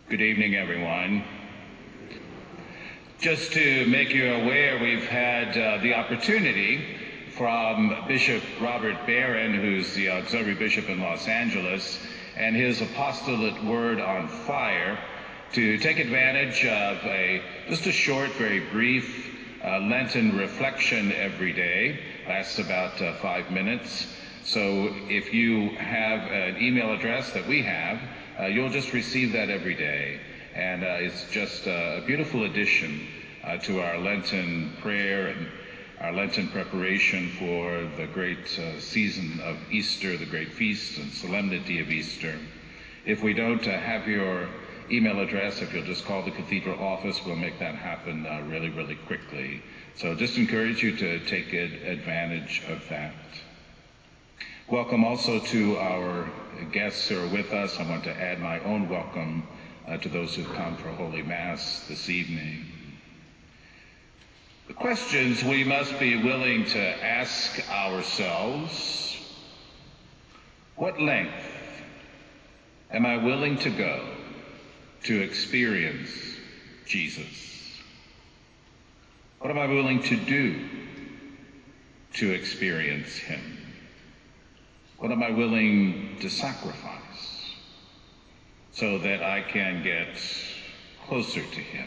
Good evening, everyone. Just to make you aware, we've had the opportunity from Bishop Robert Barron, who's the auxiliary bishop in Los Angeles, and his apostolate Word on Fire, to take advantage of just a short, very brief Lenten reflection every day. Lasts about 5 minutes. So if you have an email address that we have, you'll just receive that every day. And it's just a beautiful addition to our Lenten prayer and our Lenten preparation for the great season of Easter, the great feast and solemnity of Easter. If we don't have your email address, if you'll just call the cathedral office, we'll make that happen really, really quickly. So just encourage you to take advantage of that. Welcome also to our guests who are with us. I want to add my own welcome to those who've come for Holy Mass this evening. The questions we must be willing to ask ourselves: what length am I willing to go to experience Jesus? What am I willing to do to experience him? What am I willing to sacrifice so that I can get closer to him?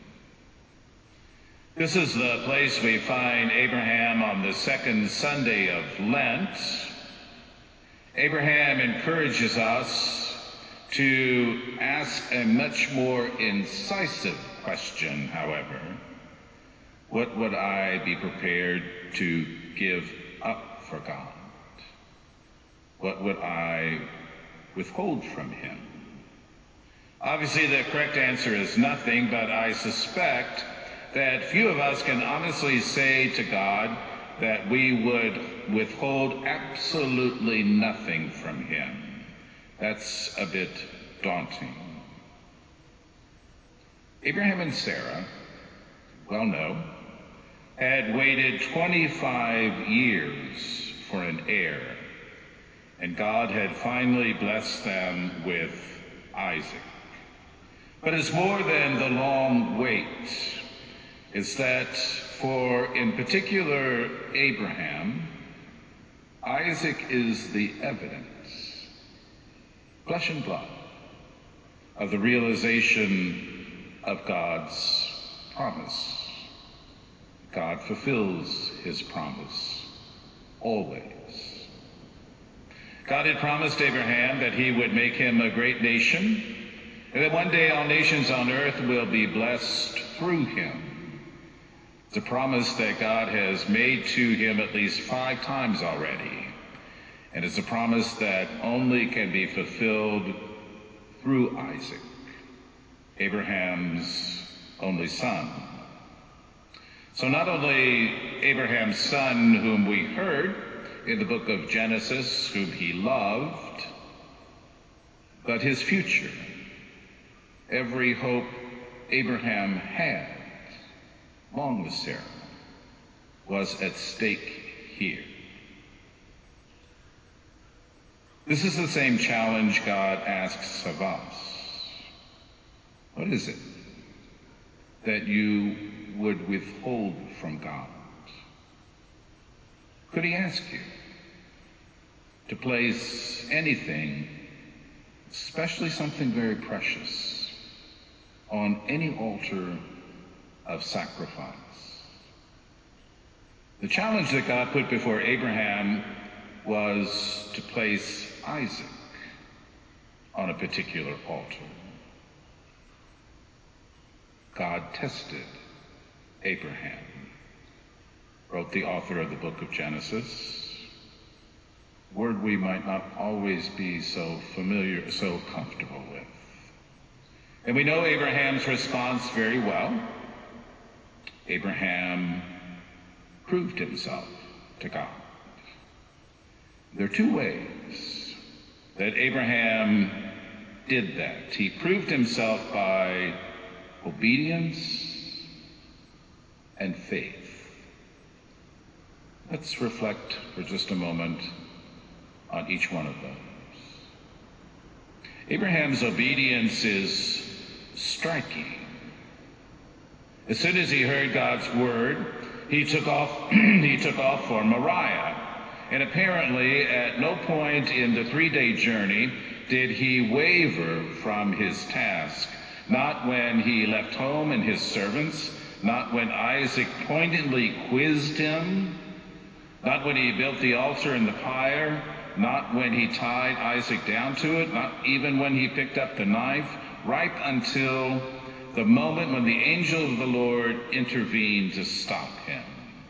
This is the place we find Abraham on the second Sunday of Lent. Abraham encourages us to ask a much more incisive question, however. What would I be prepared to give up for God? What would I withhold from him? Obviously, the correct answer is nothing, but I suspect that few of us can honestly say to God that we would withhold absolutely nothing from him. That's a bit daunting. Abraham and Sarah, well known, had waited 25 years for an heir, and God had finally blessed them with Isaac. But it's more than the long wait. It's that for, in particular, Abraham, Isaac is the evidence, flesh and blood, of the realization of God's promise. God fulfills his promise always. God had promised Abraham that he would make him a great nation, and that one day all nations on earth will be blessed through him. It's a promise that God has made to him at least 5 times already, and it's a promise that only can be fulfilled through Isaac, Abraham's only son. So not only Abraham's son, whom we heard in the book of Genesis, whom he loved, but his future. Every hope Abraham had, along with Sarah, was at stake here. This is the same challenge God asks of us. What is it that you would withhold from God? Could he ask you to place anything, especially something very precious, on any altar of sacrifice? The challenge that God put before Abraham was to place Isaac on a particular altar. God tested Abraham, wrote the author of the book of Genesis, a word we might not always be so familiar, so comfortable with. And we know Abraham's response very well. Abraham proved himself to God. There are 2 ways that Abraham did that. He proved himself by obedience and faith. Let's reflect for just a moment on each one of those. Abraham's obedience is striking. As soon as he heard God's word, he took off he took off for Moriah. And apparently at no point in the 3-day journey did he waver from his task. Not when he left home and his servants, not when Isaac pointedly quizzed him, not when he built the altar in the pyre, not when he tied Isaac down to it, not even when he picked up the knife, right until the moment when the angel of the Lord intervened to stop him.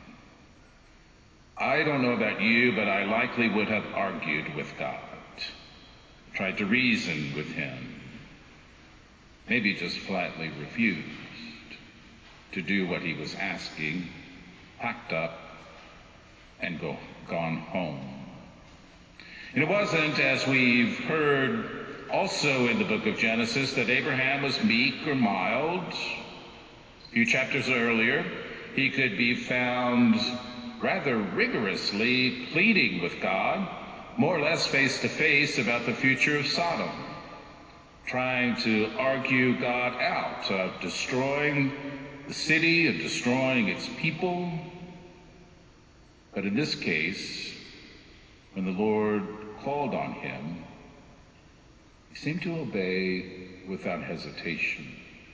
I don't know about you, but I likely would have argued with God, tried to reason with him, maybe just flatly refused to do what he was asking, packed up, and gone home. And it wasn't, as we've heard also in the book of Genesis, that Abraham was meek or mild. A few chapters earlier, he could be found rather rigorously pleading with God, more or less face to face, about the future of Sodom, trying to argue God out of destroying the city, of destroying its people. But in this case, when the Lord called on him, he seemed to obey without hesitation.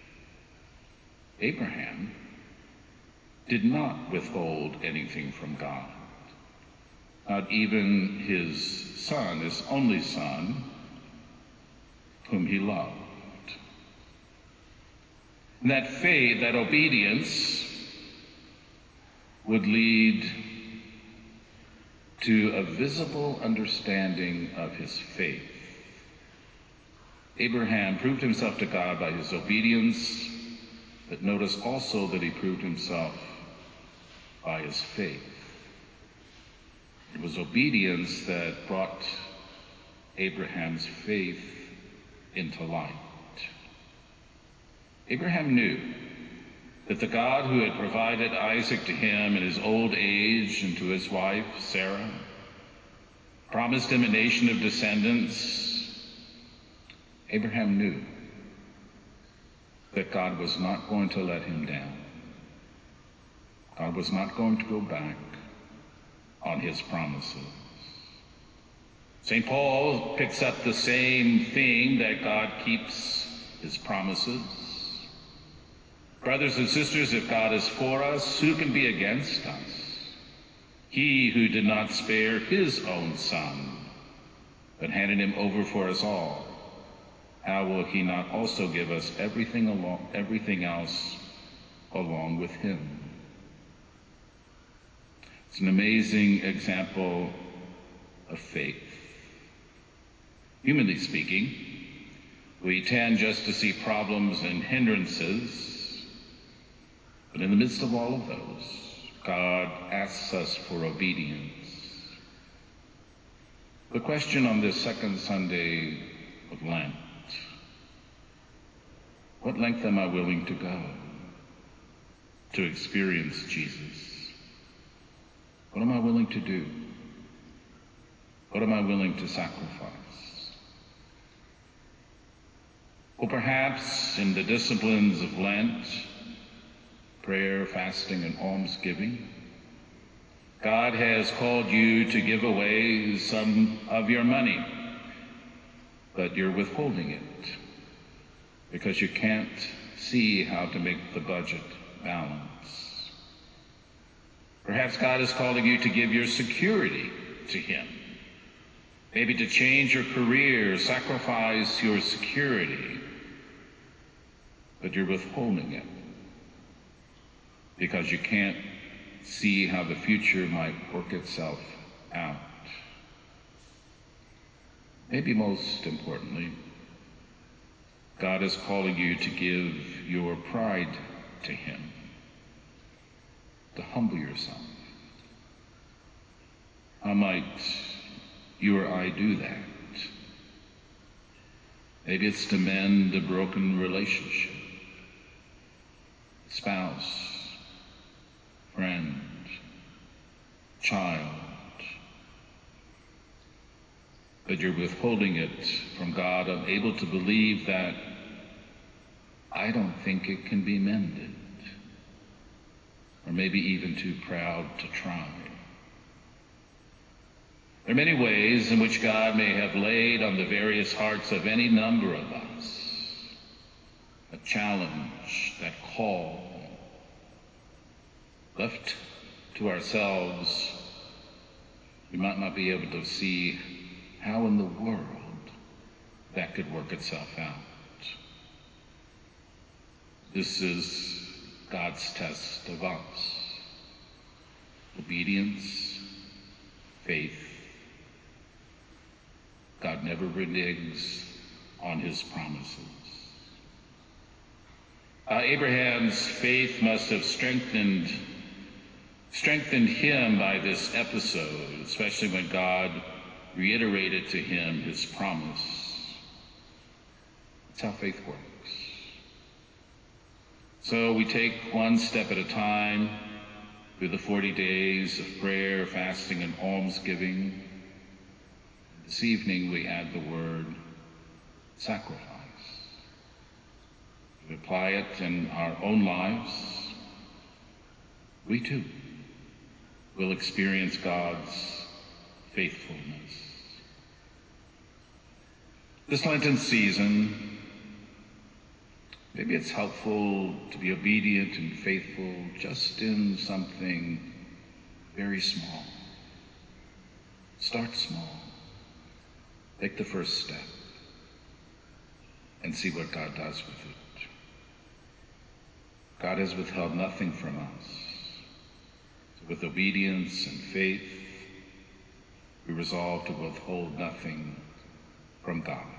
Abraham did not withhold anything from God, not even his son, his only son, whom he loved. And that faith, that obedience, would lead to a visible understanding of his faith. Abraham proved himself to God by his obedience, but notice also that he proved himself by his faith. It was obedience that brought Abraham's faith into light. Abraham knew that the God who had provided Isaac to him in his old age and to his wife, Sarah, promised him a nation of descendants. Abraham knew that God was not going to let him down. God was not going to go back on his promises. St. Paul picks up the same thing, that God keeps his promises. Brothers and sisters, if God is for us, who can be against us? He who did not spare his own son, but handed him over for us all, how will he not also give us everything else along with him? It's an amazing example of faith. Humanly speaking, we tend just to see problems and hindrances, but in the midst of all of those, God asks us for obedience. The question on this second Sunday of Lent: what length am I willing to go to experience Jesus? What am I willing to do? What am I willing to sacrifice? Well, perhaps in the disciplines of Lent, prayer, fasting, and almsgiving, God has called you to give away some of your money, but you're withholding it because you can't see how to make the budget balance. Perhaps God is calling you to give your security to him, maybe to change your career, sacrifice your security, but you're withholding it because you can't see how the future might work itself out. Maybe most importantly, God is calling you to give your pride to him, to humble yourself. How might you or I do that? Maybe it's to mend a broken relationship, spouse, friend, child, but you're withholding it from God, unable to believe that I don't think it can be mended, or maybe even too proud to try. There are many ways in which God may have laid on the various hearts of any number of us a challenge, that call. Left to ourselves, we might not be able to see how in the world that could work itself out. This is God's test of us. Obedience, faith. God never reneges on his promises. Abraham's faith must have strengthened him by this episode, especially when God reiterated to him his promise. That's how faith works. So we take one step at a time through the 40 days of prayer, fasting, and almsgiving. This evening we add the word sacrifice. We apply it in our own lives. We too will experience God's faithfulness. This Lenten season, maybe it's helpful to be obedient and faithful just in something very small. Start small. Take the first step and see what God does with it. God has withheld nothing from us. So with obedience and faith, we resolve to withhold nothing from God.